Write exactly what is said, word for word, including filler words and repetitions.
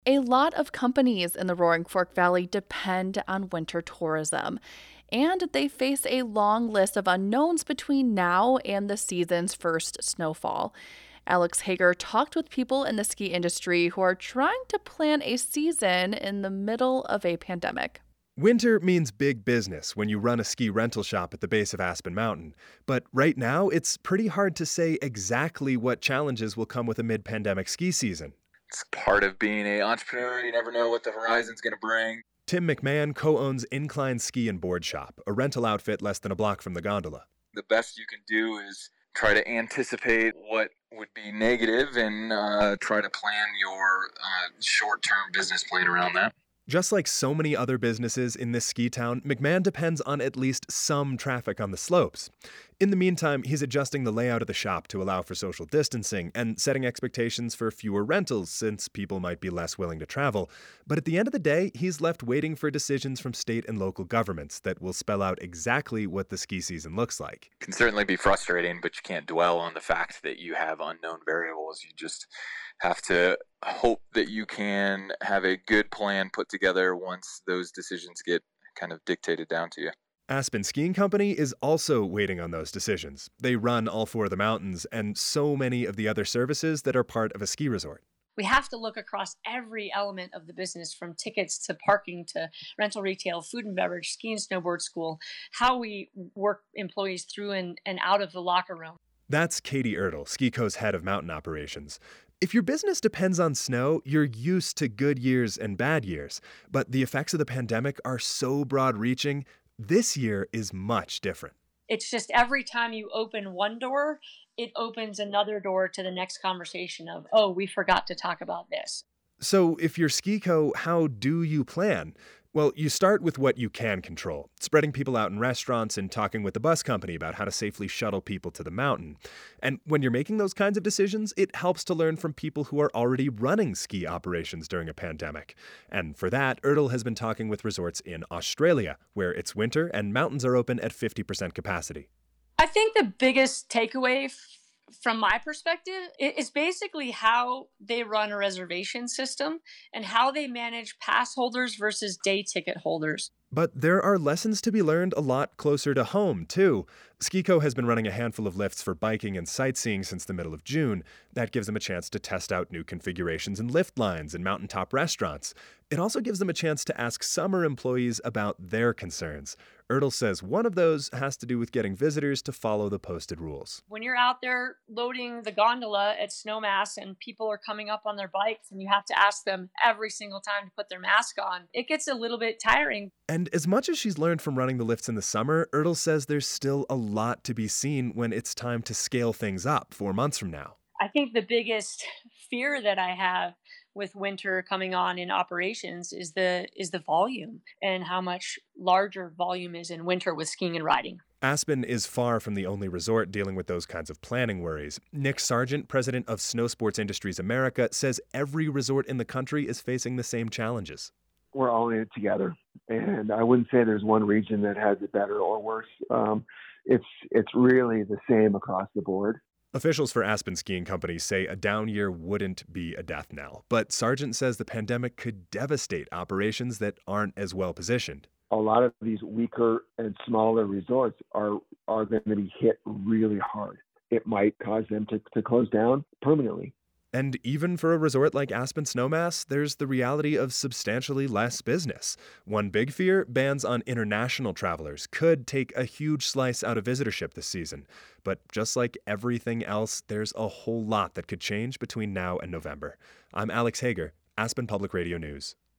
A lot of companies in the Roaring Fork Valley depend on winter tourism, and they face a long list of unknowns between now and the season's first snowfall. Alex Hager talked with people in the ski industry who are trying to plan a season in the middle of a pandemic. Winter means big business when you run a ski rental shop at the base of Aspen Mountain. But right now, it's pretty hard to say exactly what challenges will come with a mid-pandemic ski season. It's part of being an entrepreneur. You never know what the horizon's going to bring. Tim McMahon co-owns Incline Ski and Board Shop, a rental outfit less than a block from the gondola. The best you can do is try to anticipate what would be negative and uh, try to plan your uh, short-term business plan around that. Just like so many other businesses in this ski town, McMahon depends on at least some traffic on the slopes. In the meantime, he's adjusting the layout of the shop to allow for social distancing and setting expectations for fewer rentals since people might be less willing to travel. But at the end of the day, he's left waiting for decisions from state and local governments that will spell out exactly what the ski season looks like. It can certainly be frustrating, but you can't dwell on the fact that you have unknown variables. You just have to hope that you can have a good plan put together once those decisions get kind of dictated down to you. Aspen Skiing Company is also waiting on those decisions. They run all four of the mountains and so many of the other services that are part of a ski resort. We have to look across every element of the business, from tickets to parking to rental retail, food and beverage, ski and snowboard school, how we work employees through and, and out of the locker room. That's Katie Ertl, Ski-Co's head of mountain operations. If your business depends on snow, you're used to good years and bad years. But the effects of the pandemic are so broad-reaching, this year is much different. It's just every time you open one door, it opens another door to the next conversation of, oh, we forgot to talk about this. So if you're Ski-Co, how do you plan? Well, you start with what you can control, spreading people out in restaurants and talking with the bus company about how to safely shuttle people to the mountain. And when you're making those kinds of decisions, it helps to learn from people who are already running ski operations during a pandemic. And for that, Ertl has been talking with resorts in Australia, where it's winter and mountains are open at fifty percent capacity. I think the biggest takeaway f- from my perspective i- is basically how they run a reservation system and how they manage pass holders versus day ticket holders. But there are lessons to be learned a lot closer to home, too. Ski-Co has been running a handful of lifts for biking and sightseeing since the middle of June. That gives them a chance to test out new configurations and lift lines in mountaintop restaurants. It also gives them a chance to ask summer employees about their concerns. Ertl says one of those has to do with getting visitors to follow the posted rules. When you're out there loading the gondola at Snowmass and people are coming up on their bikes and you have to ask them every single time to put their mask on, it gets a little bit tiring. And as much as she's learned from running the lifts in the summer, Ertl says there's still a lot to be seen when it's time to scale things up four months from now. I think the biggest fear that I have with winter coming on in operations is the is the volume and how much larger volume is in winter with skiing and riding. Aspen is far from the only resort dealing with those kinds of planning worries. Nick Sargent, president of Snow Sports Industries America, says every resort in the country is facing the same challenges. We're all in it together, and I wouldn't say there's one region that has it better or worse. Um, it's it's really the same across the board. Officials for Aspen Skiing Company say a down year wouldn't be a death knell, but Sargent says the pandemic could devastate operations that aren't as well positioned. A lot of these weaker and smaller resorts are, are going to be hit really hard. It might cause them to, to close down permanently. And even for a resort like Aspen Snowmass, there's the reality of substantially less business. One big fear, bans on international travelers could take a huge slice out of visitorship this season. But just like everything else, there's a whole lot that could change between now and November. I'm Alex Hager, Aspen Public Radio News.